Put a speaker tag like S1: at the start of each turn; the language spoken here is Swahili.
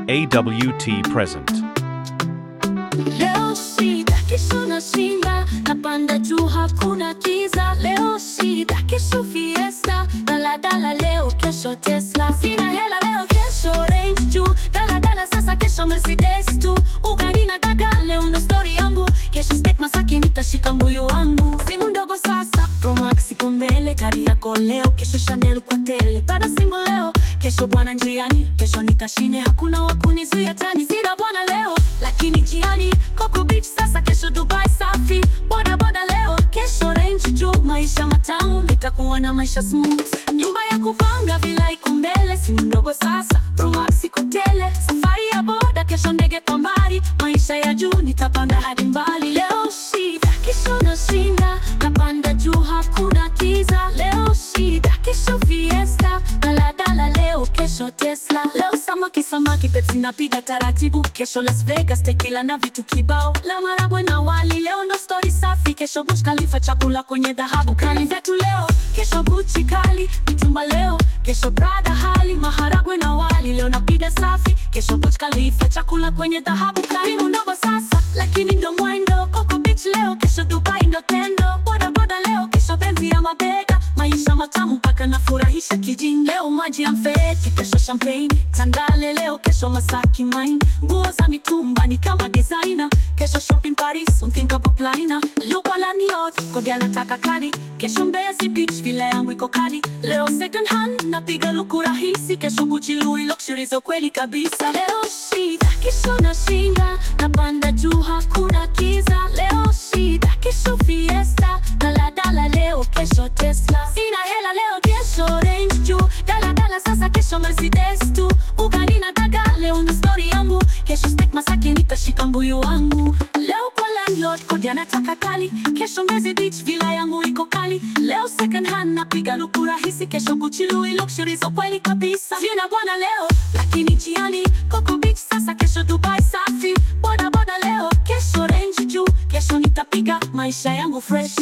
S1: AWT present.
S2: Leo shida, kesho nashinda, napanda juu hakuna giza. Leo shida, kesho fiesta, daladala leo, kesho Tesla. Sina hela leo, kesho Range juu, daladala sasa, kesho Mercedes tu. Ugali na dagaa leo ndo story yangu, kesho steak Masaki nitashika mbuyu wangu. Simu ndogo sasa, Pro Max iko mbele, gari yako leo, kesho Chanel kwa tele. Bada single leo, kesho bwana njiani, kesho nitashine, hakuna wakunizuia tani. Sina bwana leo, lakini jiani Coco Beach sasa, kesho Dubai safi. Boda boda leo, kesho Range juu, maisha matamu, nitakuwa na maisha smooth. Nyumba ya kupanga vila iko mbele, simu ndogo sasa, Pro Max iko tele. Safari ya boda, kesho ndege kwa mbali, maisha ya juu, nitapanda hadi mbali. Leo shida, kesho nashinda, napanda juu hakuna giza. Leo shida, kesho fiesta, daladala leo, kesho Tesla. Leo samaki Pepsi napiga taratibu, kesho Las Vegas tequila na vitu kibao. La maragwe na wali leo ndo story safi, kesho Burj Khalifa chakula kwenye dhahabu. Kali vyetu leo, kesho Gucci kali, mitumba leo, kesho Prada hali. Maharagwe na wali leo napiga safi, kesho Burj Khalifa chakula kwenye dhahabu. Kali ndogo sasa, lakini ndo mwendo. Coco Beach leo, kesho Dubai ndo tendo. Boda boda leo, kesho Benzi ya mabega, maisha matamu mpaka nafurahisha kijini. Leo maji ya mfereji, kesho champagne. Tandale leo, kesho Masaki mine. Nguo za mitumba ni kama designer, kesho shopping Paris, unthinkable plaina. Lupa la New York, kodi nataka kali, kesho Mbezi Beach vile yangu iko kali. Leo second hand, napiga luku rahisi, kesho Gucci Louis luxury za kweli kabisa. Leo shida, kesho nashinda, napanda juu hakuna giza. Leo shida, kesho fiesta, daladala leo, kesho Tesla. Sina hela leo, kesho Range juu, daladala sasa, kesho Mercedes tu. Ugali na dagaa leo ndo story yangu, kesho steak Masaki nitashika mbuyu wangu. Leo kwa landlord kodi anataka kali, kesho Mbezi Beach villa yangu iko kali. Leo second hand napiga luku rahisi, kesho Gucci Louis luxury za kweli kabisa. Sina bwana leo, lakini jiani Coco Beach sasa, kesho Dubai safi. Boda boda leo, kesho Range juu, kesho nitapiga maisha yangu fresh.